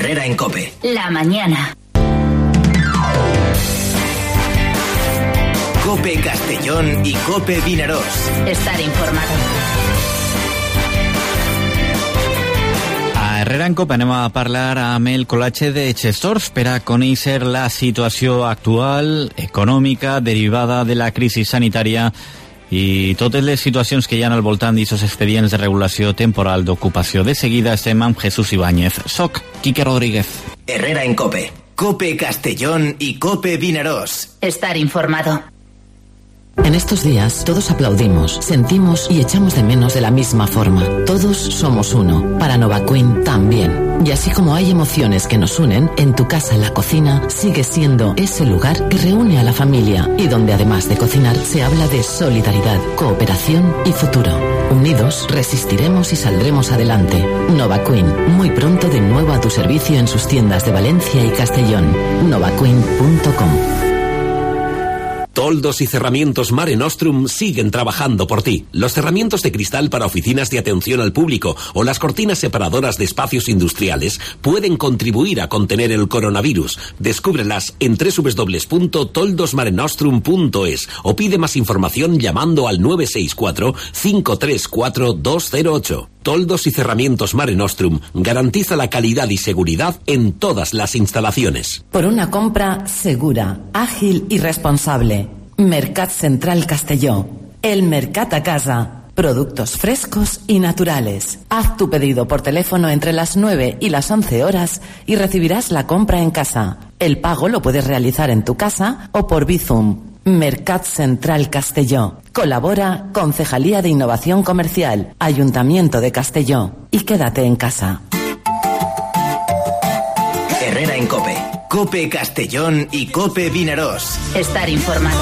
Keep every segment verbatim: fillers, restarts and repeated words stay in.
Herrera en COPE. La mañana. COPE Castellón y COPE Vinaròs. Estar informado. A Herrera en COPE anem a parlar amb el col·legi de gestors per a conèixer la situació actual, econòmica, derivada de la crisi sanitària i totes les situacions que hi ha al voltant d'aquests expedients de regulació temporal d'ocupació. De seguida estem amb Jesús Ibáñez. Soc Quique Rodríguez. Herrera en COPE. COPE Castellón y COPE Vinaròs. Estar informado. En estos días todos aplaudimos, sentimos y echamos de menos de la misma forma. Todos somos uno. Para Novaquin también. Y así como hay emociones que nos unen, en tu casa la cocina sigue siendo ese lugar que reúne a la familia y donde además de cocinar se habla de solidaridad, cooperación y futuro. Unidos resistiremos y saldremos adelante. Novaquin, muy pronto de nuevo a tu servicio en sus tiendas de Valencia y Castellón. novaquin punto com. Toldos y Cerramientos Mare Nostrum siguen trabajando por ti. Los cerramientos de cristal para oficinas de atención al público o las cortinas separadoras de espacios industriales pueden contribuir a contener el coronavirus. Descúbrelas en doble u doble u doble u punto toldos mare nostrum punto es o pide más información llamando al nueve seis cuatro, cinco tres cuatro, dos cero ocho. Toldos y Cerramientos Mare Nostrum garantiza la calidad y seguridad en todas las instalaciones. Por una compra segura, ágil y responsable. Mercat Central Castelló. El Mercat a casa. Productos frescos y naturales. Haz tu pedido por teléfono entre las nueve y las once horas y recibirás la compra en casa. El pago lo puedes realizar en tu casa o por Bizum. Mercat Central Castelló. Colabora Concejalía de Innovación Comercial, Ayuntamiento de Castelló. Y quédate en casa. Herrera en COPE. COPE Castellón y COPE Vinaròs. Estar informado.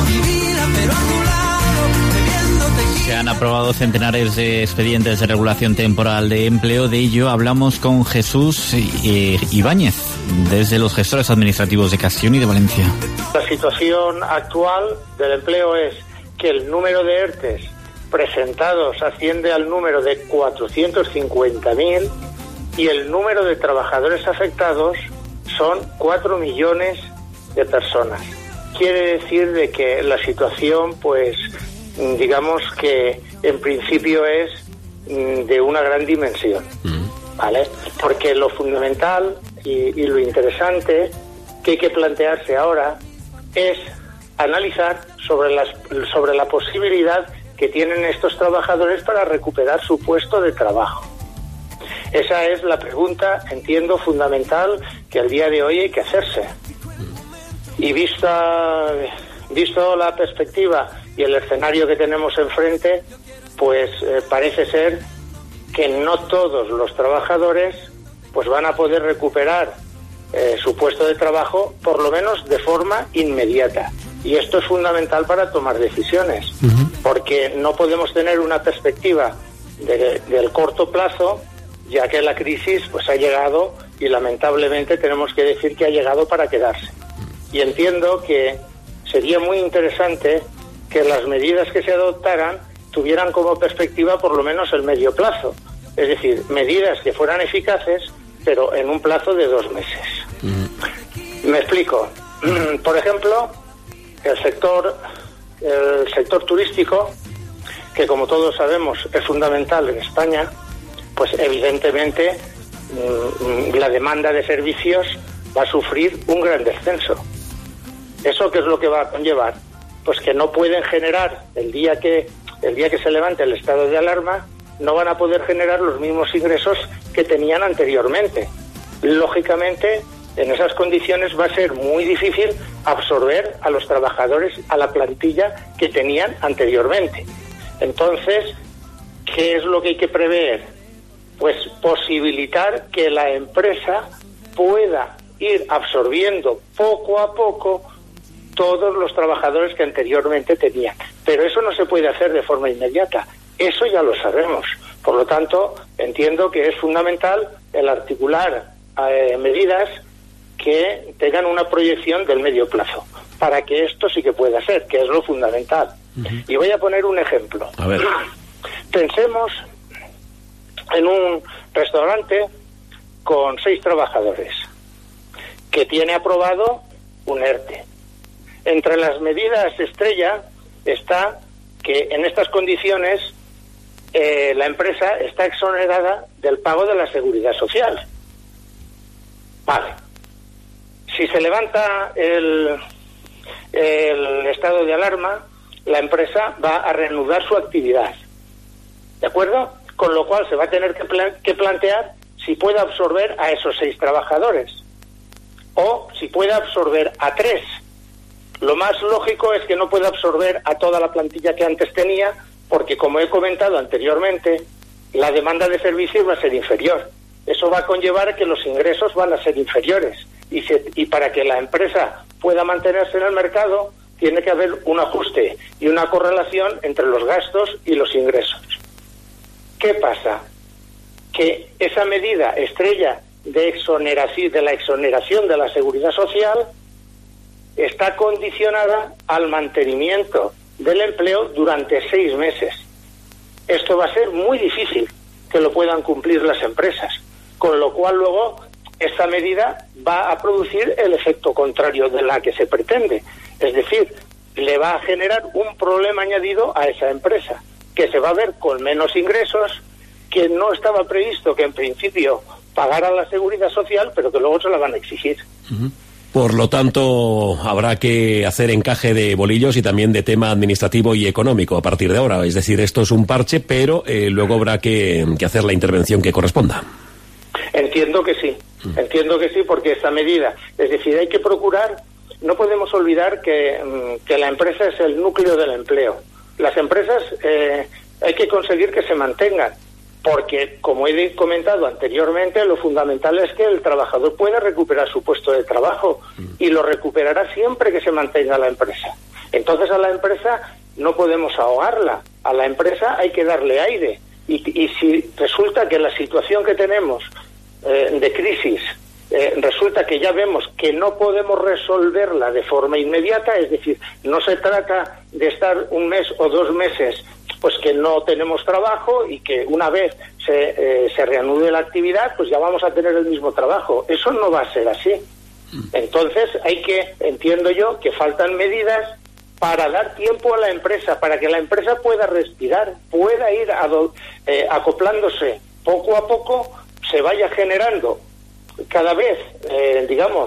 Se han aprobado centenares de expedientes de regulación temporal de empleo. De ello hablamos con Jesús eh, Ibáñez, desde los gestores administrativos de Castellón y de Valencia. La situación actual del empleo es que el número de ERTES presentados asciende al número de cuatrocientos cincuenta mil y el número de trabajadores afectados son cuatro millones de personas. Quiere decir de que la situación, pues, digamos que en principio es de una gran dimensión, ¿vale? Porque lo fundamental y, y lo interesante que hay que plantearse ahora es analizar sobre las sobre la posibilidad que tienen estos trabajadores para recuperar su puesto de trabajo. Esa es la pregunta, entiendo, fundamental que al día de hoy hay que hacerse. Y vista visto la perspectiva y el escenario que tenemos enfrente, pues eh, parece ser que no todos los trabajadores pues van a poder recuperar eh, su puesto de trabajo, por lo menos de forma inmediata. Y esto es fundamental para tomar decisiones, uh-huh. porque no podemos tener una perspectiva de, del corto plazo, ya que la crisis pues ha llegado y lamentablemente tenemos que decir que ha llegado para quedarse. Y entiendo que sería muy interesante que las medidas que se adoptaran tuvieran como perspectiva por lo menos el medio plazo. Es decir, medidas que fueran eficaces, pero en un plazo de dos meses. Mm. Me explico. Por ejemplo, el sector, el sector turístico, que como todos sabemos es fundamental en España, pues evidentemente la demanda de servicios va a sufrir un gran descenso. ¿Eso qué es lo que va a conllevar? Pues que no pueden generar, el día que el día que se levante el estado de alarma, no van a poder generar los mismos ingresos que tenían anteriormente. Lógicamente, en esas condiciones va a ser muy difícil absorber a los trabajadores, a la plantilla que tenían anteriormente. Entonces, ¿qué es lo que hay que prever? Pues posibilitar que la empresa pueda ir absorbiendo poco a poco todos los trabajadores que anteriormente tenían. Pero eso no se puede hacer de forma inmediata. Eso ya lo sabemos. Por lo tanto, entiendo que es fundamental el articular eh, medidas que tengan una proyección del medio plazo, para que esto sí que pueda ser, que es lo fundamental. Uh-huh. Y voy a poner un ejemplo. A ver. Pensemos en un restaurante con seis trabajadores, que tiene aprobado un ERTE. Entre las medidas estrella está que en estas condiciones eh, la empresa está exonerada del pago de la seguridad social. Vale. Si se levanta el, el estado de alarma, la empresa va a reanudar su actividad. ¿De acuerdo? Con lo cual se va a tener que, plan- que plantear si puede absorber a esos seis trabajadores o si puede absorber a tres. Lo más lógico es que no pueda absorber a toda la plantilla que antes tenía, porque como he comentado anteriormente, la demanda de servicios va a ser inferior. Eso va a conllevar que los ingresos van a ser inferiores. Y, se, y para que la empresa pueda mantenerse en el mercado, tiene que haber un ajuste y una correlación entre los gastos y los ingresos. ¿Qué pasa? Que esa medida estrella de exoneración, de la exoneración de la seguridad social está condicionada al mantenimiento del empleo durante seis meses. Esto va a ser muy difícil que lo puedan cumplir las empresas, con lo cual luego esta medida va a producir el efecto contrario de la que se pretende. Es decir, le va a generar un problema añadido a esa empresa, que se va a ver con menos ingresos, que no estaba previsto que en principio pagara la seguridad social, pero que luego se la van a exigir. Uh-huh. Por lo tanto, habrá que hacer encaje de bolillos y también de tema administrativo y económico a partir de ahora. Es decir, esto es un parche, pero eh, luego habrá que, que hacer la intervención que corresponda. Entiendo que sí, uh-huh. entiendo que sí, porque esta medida, es decir, hay que procurar, no podemos olvidar que, que la empresa es el núcleo del empleo. Las empresas eh, hay que conseguir que se mantengan, porque, como he comentado anteriormente, lo fundamental es que el trabajador pueda recuperar su puesto de trabajo y lo recuperará siempre que se mantenga la empresa. Entonces a la empresa no podemos ahogarla, a la empresa hay que darle aire. Y, y si resulta que la situación que tenemos eh, de crisis eh, resulta que ya vemos que no podemos resolverla de forma inmediata, es decir, no se trata de estar un mes o dos meses pues que no tenemos trabajo y que una vez se, eh, se reanude la actividad, pues ya vamos a tener el mismo trabajo. Eso no va a ser así. Entonces hay que, entiendo yo, que faltan medidas para dar tiempo a la empresa, para que la empresa pueda respirar, pueda ir ado- eh, acoplándose poco a poco, se vaya generando cada vez, eh, digamos,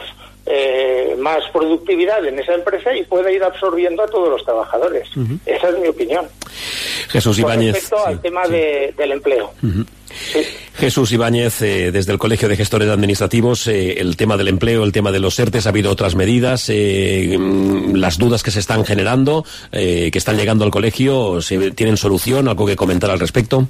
eh, más productividad en esa empresa y pueda ir absorbiendo a todos los trabajadores. Uh-huh. Esa es mi opinión. Jesús Ibáñez. Con respecto sí, al tema sí. de, del empleo. Uh-huh. Sí. Jesús Ibáñez, eh, desde el Colegio de Gestores Administrativos, eh, el tema del empleo, el tema de los ERTES, ha habido otras medidas, eh, las dudas que se están generando, eh, que están llegando al colegio, ¿se ¿tienen solución? ¿Algo que comentar al respecto?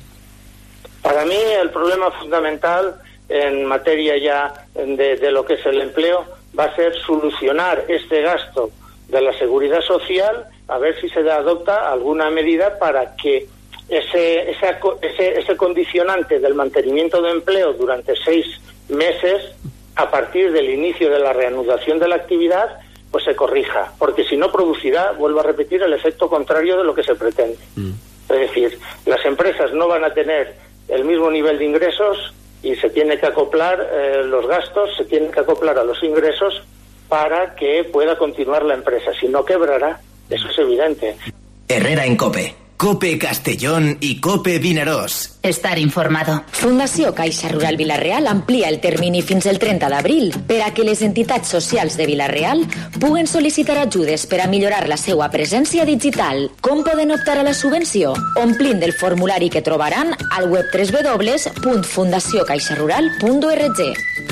Para mí el problema fundamental en materia ya de, de lo que es el empleo va a ser solucionar este gasto de la seguridad social, a ver si se adopta alguna medida para que ese, esa, ese, ese condicionante del mantenimiento de empleo durante seis meses, a partir del inicio de la reanudación de la actividad, pues se corrija, porque si no producirá, vuelvo a repetir, el efecto contrario de lo que se pretende. Mm. Es decir, las empresas no van a tener el mismo nivel de ingresos y se tiene que acoplar eh, los gastos, se tienen que acoplar a los ingresos para que pueda continuar la empresa. Si no, quebrará. Eso es evidente. Herrera en COPE. COPE Castellón i COPE Vinaròs. Estar informado. Fundació Caixa Rural Vila-real amplia el termini fins el trenta d'abril per a que les entitats socials de Vila-real puguen sol·licitar ajudes per a millorar la seva presència digital. Com poden optar a la subvenció? Omplint el formulari que trobaran al web doble u doble u doble u punt fundació caixa rural punt org.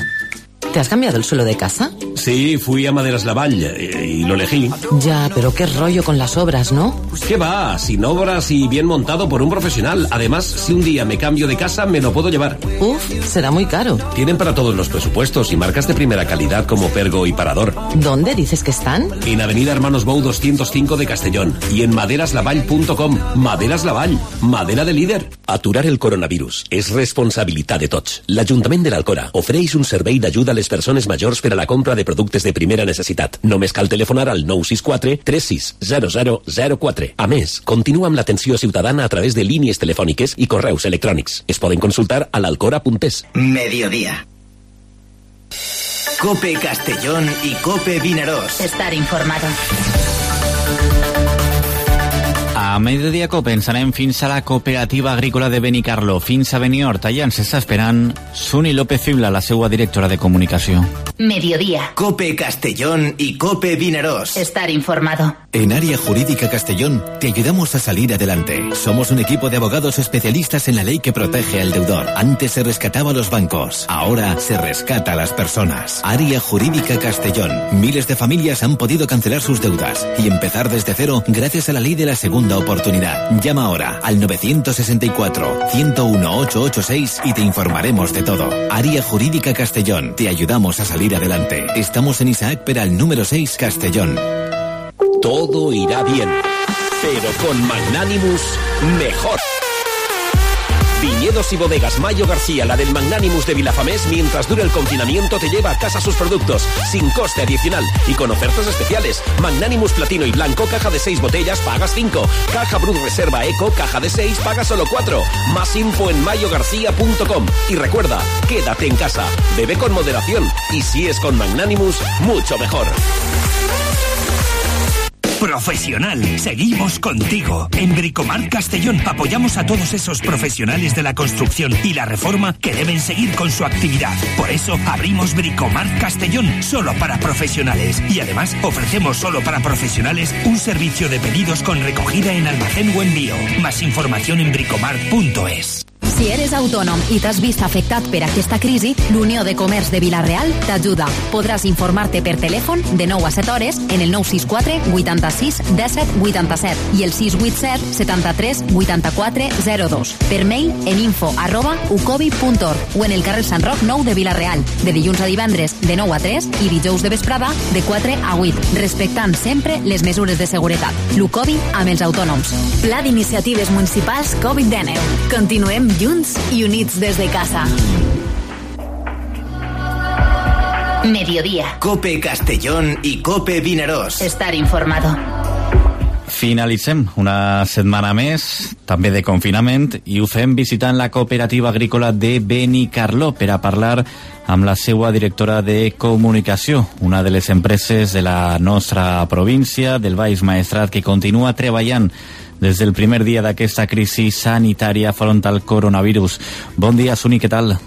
¿Te has cambiado el suelo de casa? Sí, fui a Maderas Lavall y, y lo elegí. Ya, pero qué rollo con las obras, ¿no? ¿Qué va? Sin obras y bien montado por un profesional. Además, si un día me cambio de casa, me lo puedo llevar. Uf, será muy caro. Tienen para todos los presupuestos y marcas de primera calidad como Pergo y Parador. ¿Dónde dices que están? En Avenida Hermanos Bou doscientos cinco de Castellón y en maderaslavall punto com. Maderas Lavall, madera de líder. Aturar el coronavirus és responsabilitat de tots. L'Ajuntament de l'Alcora ofereix un servei d'ajuda a les persones majors per a la compra de productes de primera necessitat. Només cal telefonar al nou sis quatre tres sis zero zero zero quatre. A més, continua amb l'atenció ciutadana a través de línies telefòniques i correus electrònics. Es poden consultar a l'alcora punt es. Mediodía. COPE Castellón y COPE Vinaròs. Estar informado. A Mediodía Cope ens anem fins a la cooperativa agrícola de Benicarló, fins a Beniort. Allà ens està esperant Suni López Fibla, la seva directora de comunicació. Mediodía. COPE Castellón y COPE Vinaròs. Estar informado. En Área Jurídica Castellón te ayudamos a salir adelante. Somos un equipo de abogados especialistas en la ley que protege al deudor. Antes se rescataba a los bancos, ahora se rescata a las personas. Área Jurídica Castellón. Miles de familias han podido cancelar sus deudas y empezar desde cero gracias a la ley de la segunda oportunidad. Llama ahora al nueve seis cuatro, uno cero uno, ocho ocho seis y te informaremos de todo. Área Jurídica Castellón. Te ayudamos a salir adelante. Estamos en Isaac Peral número seis, Castellón. Todo irá bien, pero con Magnanimus mejor. Viñedos y bodegas Mayo García, la del Magnanimus de Vilafamés, mientras dure el confinamiento te lleva a casa sus productos, sin coste adicional y con ofertas especiales. Magnanimus Platino y Blanco, caja de seis botellas, pagas cinco. Caja Brut Reserva Eco, caja de seis, pagas solo cuatro. Más info en mayo garcía punto com. Y recuerda, quédate en casa, bebe con moderación y si es con Magnanimus, mucho mejor. Profesional, seguimos contigo. En Bricomart Castellón apoyamos a todos esos profesionales de la construcción y la reforma que deben seguir con su actividad. Por eso abrimos Bricomart Castellón solo para profesionales y además ofrecemos solo para profesionales un servicio de pedidos con recogida en almacén o envío. Más información en bricomart punto es. Si eres autònom i t'has vist afectat per aquesta crisi, l'Unió de Comerç de Vila-real t'ajuda. Podràs informar-te per telèfon de nou a set hores en el nou sis quatre, vuitanta-sis, disset, vuitanta-set i el sis vuit set, setanta-tres, vuitanta-quatre, zero dos. Per mail en info arroba ucobi punt org o en el carrer Sant Roc nou de Vila-real, de dilluns a divendres de nou a tres i dijous de vesprada de quatre a vuit, respectant sempre les mesures de seguretat. L'Ucobi amb els autònoms. Pla d'Iniciatives Municipals covid dinou. Continuem junts y units desde casa. Mediodía. COPE Castellón y COPE Vinaròs. Estar informado. Finalitzem una setmana més, també de confinament, i ho fem visitant la cooperativa agrícola de Benicarló per a parlar amb la seva directora de comunicació, una de les empreses de la nostra província, del Baix Maestrat, que continua treballant des del primer dia d'aquesta crisi sanitària front al coronavirus. Bon dia, Suni, què tal?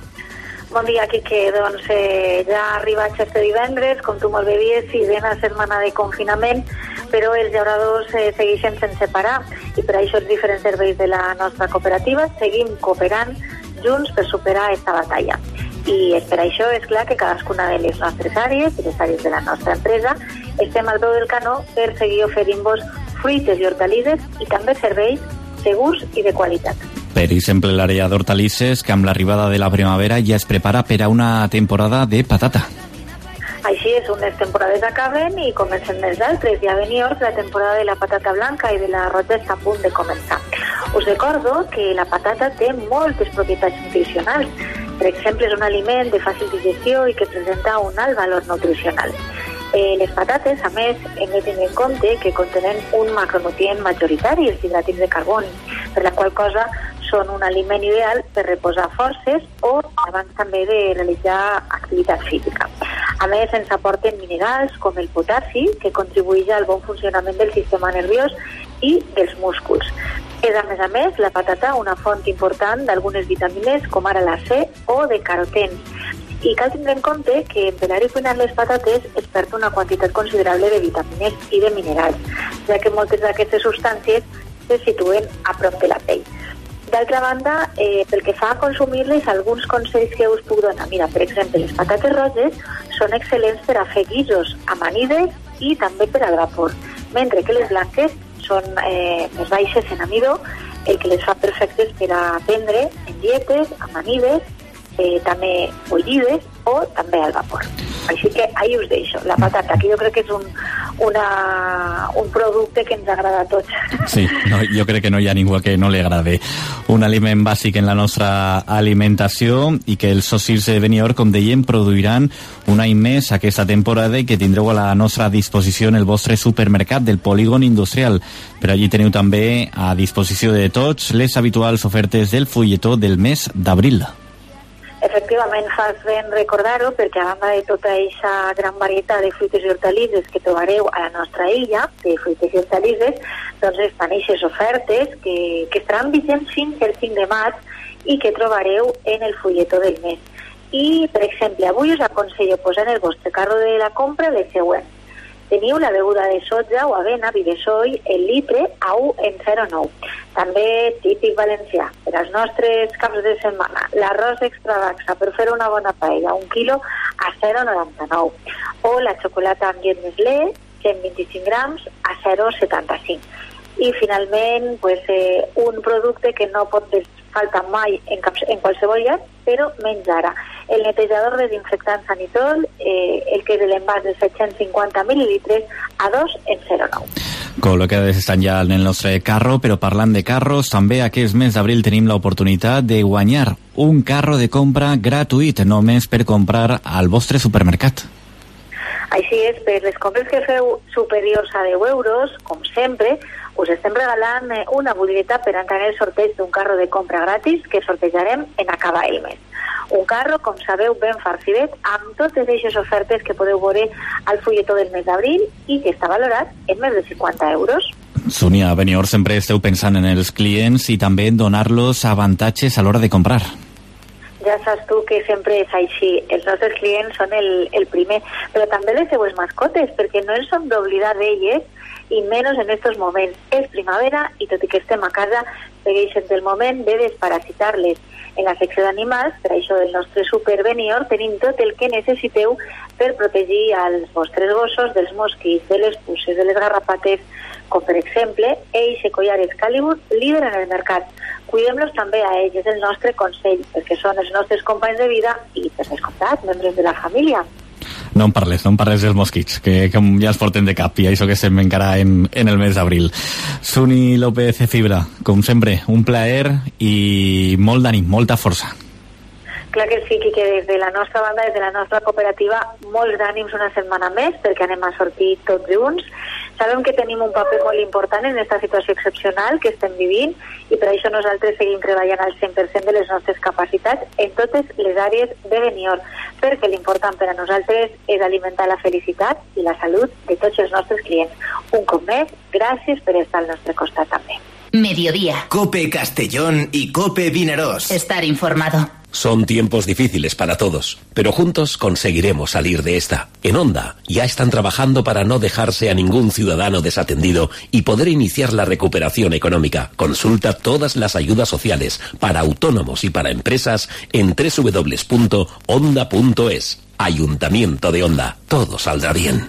Bon dia, Quique. Doncs eh, ja ha arribat este divendres, com tu molt bé dius, sisena setmana de confinament, però els llauradors eh, segueixen sense parar i per això els diferents serveis de la nostra cooperativa seguim cooperant junts per superar aquesta batalla. I és per això, és clar, que cadascuna de les nostres àrees i les àrees de la nostra empresa estem al peu del canó per seguir oferint-vos fruites i hortalisses i també serveis segurs i de qualitat. Per exemple, l'àrea d'hortalisses, que amb l'arribada de la primavera ja es prepara per a una temporada de patata. Així és, unes temporades acaben i comencen les altres. Ja a Beniort, la temporada de la patata blanca i de la roja està a punt de començar. Us recordo que la patata té moltes propietats nutricionals. Per exemple, és un aliment de fàcil digestió i que presenta un alt valor nutricional. Eh, les patates, a més, hem de tenir en compte que contenen un macronutrient majoritari, els hidrats de carboni, per la qual cosa són un aliment ideal per reposar forces o abans també de realitzar activitat física. A més, ens aporten minerals com el potassi, que contribueix al bon funcionament del sistema nerviós i dels músculs. És, a més a més, la patata una font important d'algunes vitamines, com ara la C o de carotens. I cal tindre en compte que en pelar i cuinar les patates es perd una quantitat considerable de vitamines i de minerals, ja que moltes d'aquestes substàncies se situen a prop de la pell. D'altra banda, eh, pel que fa a consumir-les, alguns consells que us puc donar. Mira, per exemple, les patates roges són excel·lents per a fer guisos, amanides i també per al vapor, mentre que les blanques són eh, més baixes en amidó, el que les fa perfectes per a prendre en dietes, amanides, eh, també bullides o també al vapor. Així que ahí us deixo, la patata, que jo crec que és un, una, un producte que ens agrada a tots. Sí, no, jo crec que no hi ha ningú que no li agrade. Un aliment bàsic en la nostra alimentació i que els socis de Beniort, com dèiem, produiran un any més aquesta temporada i que tindreu a la nostra disposició en el vostre supermercat del polígon industrial. Per allí teniu també a disposició de tots les habituals ofertes del fulletó del mes d'abril. Efectivament, fas ben recordar-ho, perquè a banda de tota aquesta gran varietat de fruites i hortalisses que trobareu a la nostra illa, de fruites i hortalisses, doncs estan aquestes ofertes que, que estaran vigents fins al cinc de maig i que trobareu en el fulletó del mes. I, per exemple, avui us aconsello posar en el vostre carro de la compra les següents. Teniu la beguda de soja o avena Vivesoy, el litre a un en zero coma nou. També típic valencià, per als nostres caps de setmana, l'arròs extra d'axa per fer una bona paella, un quilo a zero coma noranta-nou. O la xocolata amb llet Nestlé, cent vint-i-cinc grams, a zero coma setanta-cinc. I finalment, pues, eh, un producte que no pot faltar mai en, cap, en qualsevol llar, però menys ara. El netejador desinfectant Sanitol, eh, el que és de l'envàs de set-cents cinquanta mil·lilitres a dos en zero coma nou. Col·locades estan ja en el nostre carro, però parlant de carros, també aquest mes d'abril tenim l'oportunitat de guanyar un carro de compra gratuït, només per comprar al vostre supermercat. Així és, per les compres que feu superiors a deu euros, com sempre, us estem regalant una boleta per entrar en el sorteig d'un carro de compra gratis que sortejarem en acabar el mes. Un carro, com sabeu, ben farcidet, amb totes aquestes ofertes que podeu veure al fulletó del mes d'abril i que està valorat en més de cinquanta euros. Sonia, a Benidorm sempre esteu pensant en els clients i també en donar-los avantatges a l'hora de comprar. Ja saps tu que sempre és així. Els nostres clients són el, el primer, però també les seues mascotes, perquè no ens som d'oblidar d'elles, i menys en estos moments. És primavera i tot i que estem a casa, segueixen del moment de desparasitar-les. En la secció d'animals, per això del nostre Super Benidorm, tenim tot el que necessiteu per protegir els vostres gossos dels mosquits, de les puces, de les garrapates, com per exemple, Eix Collar Excalibur, líder en el mercat. Cuidem-los també a ells, és el nostre consell, perquè són els nostres companys de vida i, per descomptat, membres de la família. No em parles, no em parles dels mosquits, que, que ja els porten de cap, i això que estem encara en, en el mes d'abril. Suni López Fibra, com sempre, un plaer i molt d'ànim, molta força. Clar que sí, que des de la nostra banda, des de la nostra cooperativa, molts d'ànims una setmana més, perquè anem a sortir tots junts. Sabem que tenim un paper molt important en aquesta situació excepcional que estem vivint i per això nosaltres seguim treballant al cent per cent de les nostres capacitats en totes les àrees de Benidorm, perquè l'important per a nosaltres és alimentar la felicitat i la salut de tots els nostres clients. Un cop més, gràcies per estar al nostre costat també. Mediodía. Cope Castellón y Cope Vinaròs. Estar informado. Son tiempos difíciles para todos, pero juntos conseguiremos salir de esta. En Onda ya están trabajando para no dejarse a ningún ciudadano desatendido y poder iniciar la recuperación económica. Consulta todas las ayudas sociales para autónomos y para empresas en doble u doble u doble u punto onda punto es. Ayuntamiento de Onda. Todo saldrá bien.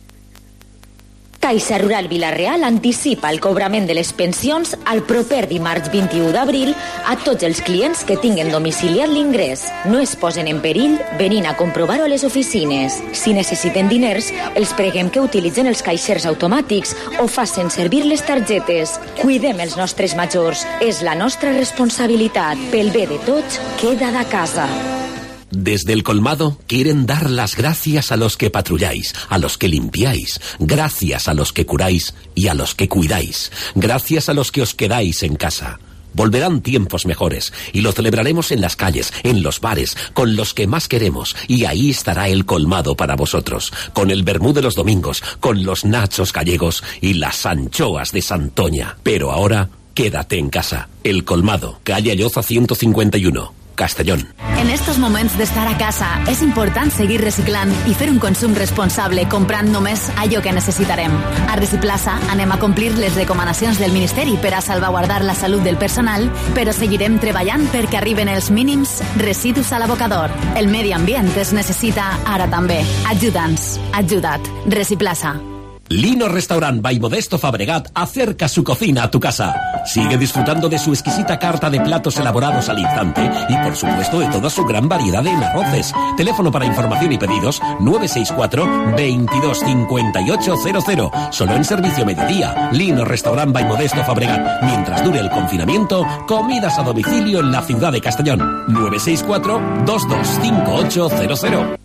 Caixa Rural Vila-real anticipa el cobrament de les pensions al proper dimarts vint-i-u d'abril a tots els clients que tinguen domiciliat l'ingrés. No es posen en perill venint a comprovar-ho a les oficines. Si necessiten diners, els preguem que utilitzen els caixers automàtics o facin servir les targetes. Cuidem els nostres majors. És la nostra responsabilitat. Pel bé de tots, queda de casa. Desde el colmado quieren dar las gracias a los que patrulláis, a los que limpiáis, gracias a los que curáis y a los que cuidáis, gracias a los que os quedáis en casa. Volverán tiempos mejores y lo celebraremos en las calles, en los bares, con los que más queremos, y ahí estará el colmado para vosotros, con el vermú de los domingos, con los nachos gallegos y las anchoas de Santoña. Pero ahora, quédate en casa. El colmado, calle Alloza ciento cincuenta y uno. Castellón. En estos moments d'estar a casa és important seguir reciclant i fer un consum responsable comprant només allò que necessitarem. A Reciplaça anem a complir les recomanacions del Ministeri per a salvaguardar la salut del personal, però seguirem treballant perquè arriben els mínims residus a l'abocador. El medi ambient es necessita ara també. Ajuda'ns. Ajuda't. Reciplaça. Lino Restaurant by Modesto Fabregat acerca su cocina a tu casa. Sigue disfrutando de su exquisita carta de platos elaborados al instante y, por supuesto, de toda su gran variedad de arroces. Teléfono para información y pedidos nueve seis cuatro, veintidós cincuenta y ocho cero cero. Solo en servicio mediodía. Lino Restaurant by Modesto Fabregat. Mientras dure el confinamiento, comidas a domicilio en la ciudad de Castellón. nueve seis cuatro, veintidós cincuenta y ocho cero cero.